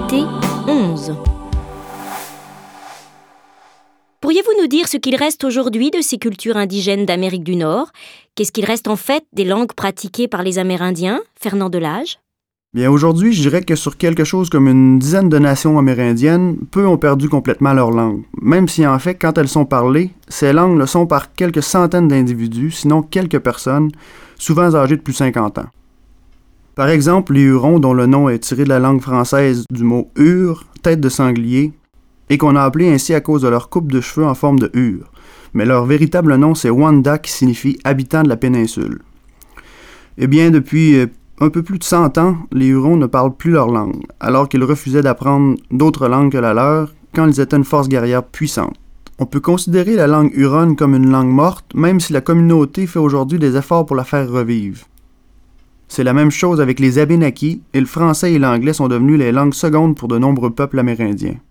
Activité 11. Pourriez-vous nous dire ce qu'il reste aujourd'hui de ces cultures indigènes d'Amérique du Nord? Qu'est-ce qu'il reste en fait des langues pratiquées par les Amérindiens? Fernand Delage? Bien, aujourd'hui, je dirais que sur quelque chose comme une dizaine de nations amérindiennes, peu ont perdu complètement leur langue. Même si, en fait, quand elles sont parlées, ces langues le sont par quelques centaines d'individus, sinon quelques personnes, souvent âgées de plus de 50 ans. Par exemple, les Hurons, dont le nom est tiré de la langue française du mot « hure », tête de sanglier, et qu'on a appelé ainsi à cause de leur coupe de cheveux en forme de hure. Mais leur véritable nom, c'est Wanda, qui signifie « habitant de la péninsule ». Eh bien, depuis un peu plus de 100 ans, les Hurons ne parlent plus leur langue, alors qu'ils refusaient d'apprendre d'autres langues que la leur quand ils étaient une force guerrière puissante. On peut considérer la langue huronne comme une langue morte, même si la communauté fait aujourd'hui des efforts pour la faire revivre. C'est la même chose avec les Abénaquis, et le français et l'anglais sont devenus les langues secondes pour de nombreux peuples amérindiens.